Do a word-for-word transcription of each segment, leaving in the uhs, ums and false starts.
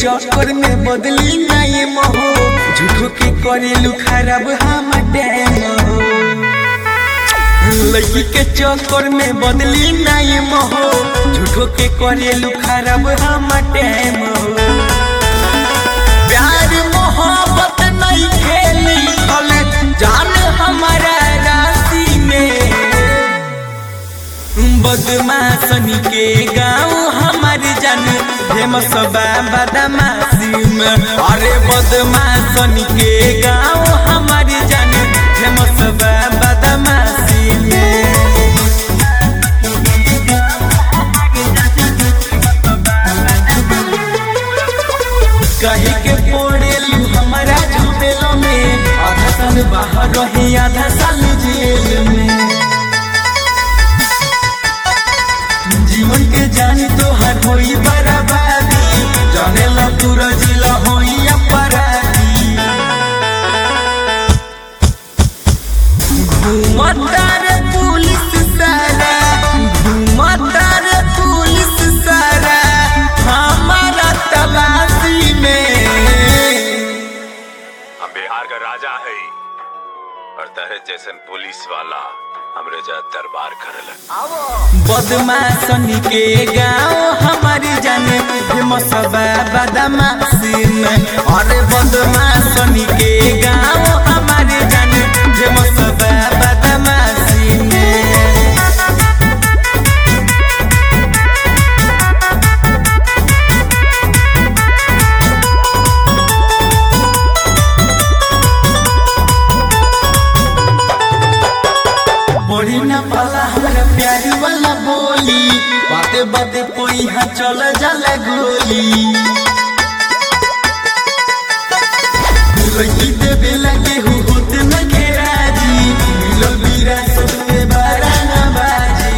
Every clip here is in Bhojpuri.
चक्कर में बदली ना ये मोहो झूठो के करेलू खराब हम डैम लड़की के चक्कर में बदली ना ये मोहो झूठो के करेलू खराब हम डैम प्यार मोहब्बत नहीं खेली खले जान हमारा राशि में बदमाशनी के गाँव हमारे जान फेमस बदमाशी में अरे बदमाशनी के गाँव हमारे जान फेमस बदमाशी में कहीं के पड़ेलू हमारा झमेलो में आधा साल बाहर रहे आधा साल जेल में जीवन के जानी तो हर होई बर्बादी जाने ला पूरा जिला होई अपराधी घूमता रे पुलिस सारा घूमता रे पुलिस सारा हमारा तलाशी में हम बिहार का राजा है और तहरे जैसन पुलिस वाला हमरे जा दरबार करल बदमाशनी के गाँव हमारी जाने फेमस बदमाशी में अरे बदमाशनी के गाँव हमारी जाने फेमस बदमाशी में बड़ी न पाला हमारा प्यारी वाला बोली बाते बाते कोई यहाँ चल जाला गोली लड़की देवे लगे हो होते न घेराजी मिलो बीरा सबसे बड़ा नवाजी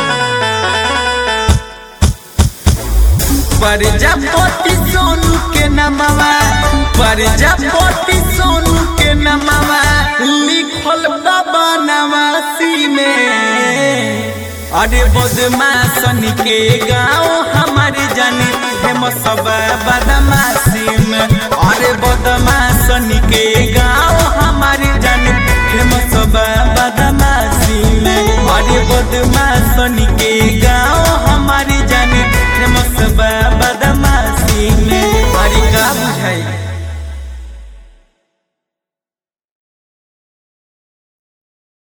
प्रजापति सोनू के नमवा प्रजापति सोनू के नमवा लिखल बाबा नवासी में अरे बदमाशनी के गाँव हमारे जाने फेमस बदमाशी में अरे बदमाशनी के गाँव हमारे जाने फेमस बदमाशी में अरे बदमाशनी के गाँव हमारे जाने फेमस बद